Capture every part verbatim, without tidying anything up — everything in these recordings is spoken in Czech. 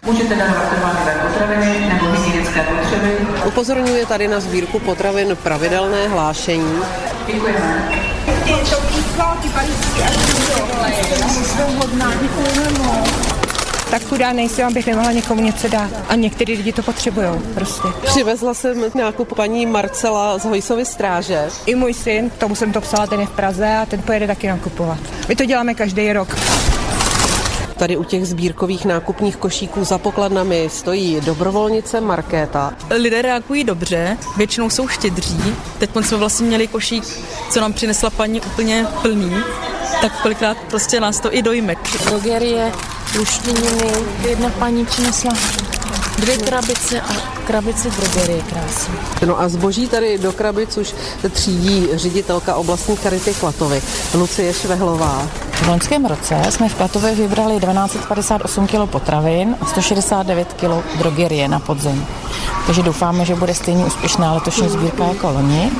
Můžete darovat trvanlivé potraviny nebo hygienické potřeby. Upozorňuje tady na sbírku potravin pravidelné hlášení. Děkujeme. Tak chudá nejsem, abych nemohla někomu něco dát. A některý lidi to potřebujou prostě. Přivezla jsem nákup paní Marcela z Hojsovy stráže. I můj syn, tomu jsem to psala, ten je v Praze a ten pojede taky nakupovat. My to děláme každý rok. Tady u těch sbírkových nákupních košíků za pokladnami stojí dobrovolnice Markéta. Lidé reagují dobře, většinou jsou štědří. Teď jsme vlastně měli košík, co nám přinesla paní, úplně plný. Tak kolikrát prostě nás to i dojme. Drogerie, luštěniny, jedna paní přinesla dvě krabice a krabice drogerie krásně. No a zboží tady do krabic už třídí ředitelka oblastní charity Klatovy, Lucie Švehlová. V loňském roce jsme v Klatově vybrali tisíc dvě stě padesát osm kilo potravin a sto šedesát devět kilo drogerie na podzim. Takže doufáme, že bude stejně úspěšná letošní sbírka jako loni.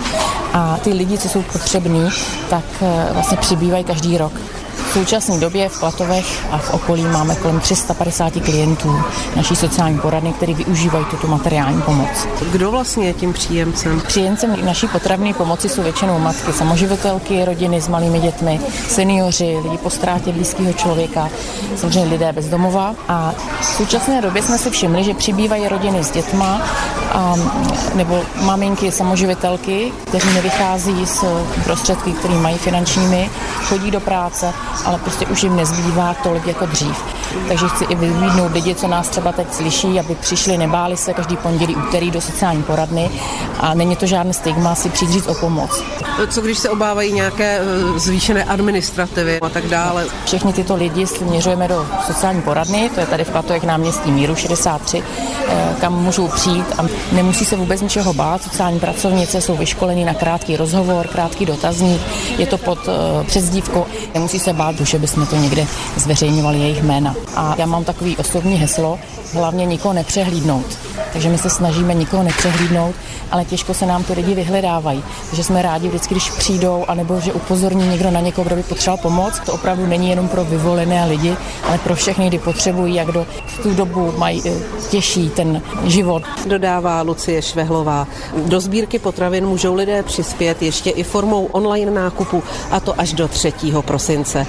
A ty lidi, co jsou potřební, tak vlastně přibývají každý rok. V současné době v Klatovech a v okolí máme kolem tři sta padesát klientů naší sociální poradny, kteří využívají tuto materiální pomoc. Kdo vlastně je tím příjemcem? Příjemcem naší potravní pomoci jsou většinou matky, samoživitelky, rodiny s malými dětmi, seniori, lidi po ztrátě blízkého člověka, samozřejmě lidé bez domova. A v současné době jsme si všimli, že přibývají rodiny s dětma a, nebo maminky samoživitelky, kteří nevychází z prostředky, které mají finančními, chodí do práce, ale prostě už jim nezbývá tolik jako dřív. Takže chci i vyvídnout lidi, co nás třeba teď slyší, aby přišli, nebáli se každý pondělí, úterý do sociální poradny a není to žádný stigma si přijít říct o pomoc. Co když se obávají nějaké zvýšené administrativy a tak dále? Všechny tyto lidi směřujeme do sociální poradny, to je tady v Klatovech náměstí Míru šedesát tři, kam můžou přijít a nemusí se vůbec ničeho bát. Sociální pracovnice jsou vyškolení na krátký rozhovor, krátký dotazník, je to pod přezdívkou, nemusí se bát, že bychom to někde zveřejňovali jejich jména. A já mám takový osobní heslo, hlavně nikoho nepřehlídnout. Takže my se snažíme nikoho nepřehlídnout, ale těžko se nám ty lidi vyhledávají. Takže jsme rádi vždycky, když přijdou, anebo že upozorní někdo na někoho, kdo by potřeboval pomoc. To opravdu není jenom pro vyvolené lidi, ale pro všechny, kdy potřebují, jak do v tu dobu mají těžší ten život. Dodává Lucie Švehlová. Do sbírky potravin můžou lidé přispět ještě i formou online nákupu, a to až do třetího prosince.